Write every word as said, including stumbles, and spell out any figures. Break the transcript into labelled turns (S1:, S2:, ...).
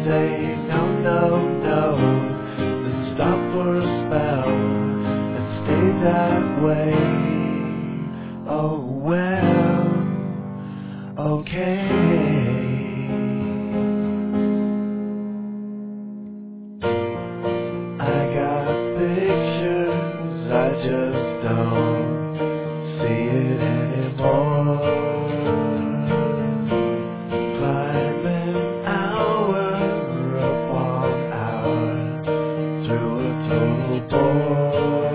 S1: say no, no, no, then stop for a spell and stay that way. Oh well, okay. I got pictures, I just don't see it anymore. Climbing hour upon hour through a total bore.